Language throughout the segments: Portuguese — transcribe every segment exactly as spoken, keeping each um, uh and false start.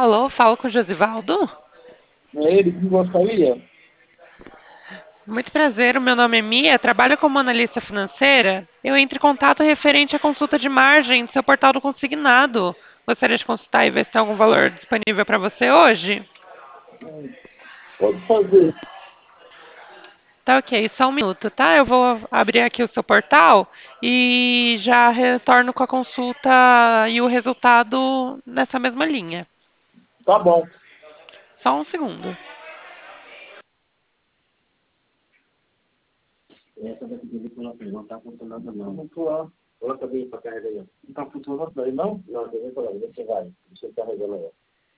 Alô, falo com o Josivaldo? É ele que gostaria? Muito prazer, o meu nome é Mia, trabalho como analista financeira. Eu entro em contato referente à consulta de margem do seu portal do consignado. Gostaria de consultar e ver se tem algum valor disponível para você hoje? Hum, Pode fazer. Tá ok, só um minuto, tá? Eu vou abrir aqui o seu portal e já retorno com a consulta e o resultado nessa mesma linha. Tá bom. Só um segundo. Essa daqui de funcionando, não tá funcionando não. Não tô lá. Coloca bem pra carregar aí. Não tá funcionando daí não? Não, deixa eu falar, deixa eu vai. Deixa eu carregar aí.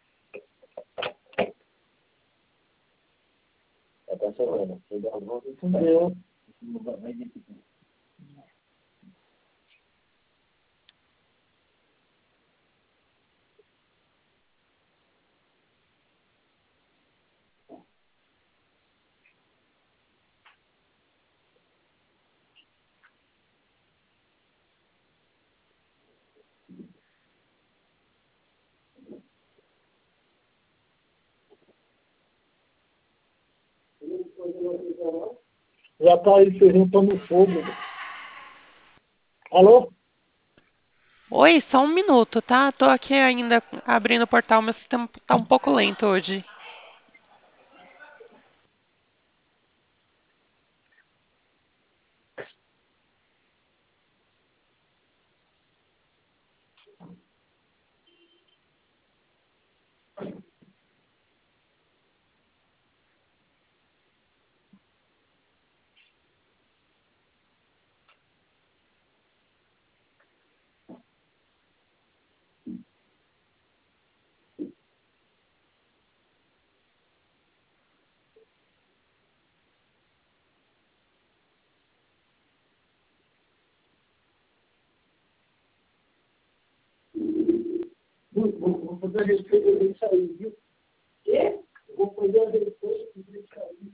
É tá chegando. Você dá a volta e você vai. Eu. Vai dentro. Já tá aí, feijão tá no fogo. Alô? Oi, só um minuto, tá? Tô aqui ainda abrindo o portal, meu sistema tá um pouco lento hoje. Vou, vou, vou fazer a respeito disso aí, viu? Quê? Vou fazer a respeito disso aí.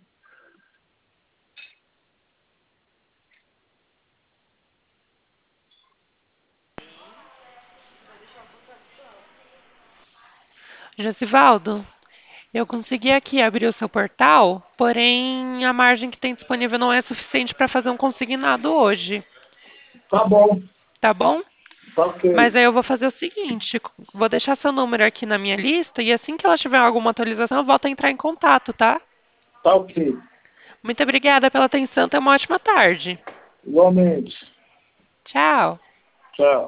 Josivaldo, eu consegui aqui abrir o seu portal, porém a margem que tem disponível não é suficiente para fazer um consignado hoje, Tá bom. tá bom? Tá ok. Mas aí eu vou fazer o seguinte, vou deixar seu número aqui na minha lista e assim que ela tiver alguma atualização eu volto a entrar em contato, tá? Tá ok. Muito obrigada pela atenção, tenha uma ótima tarde. Igualmente. Tchau. Tchau.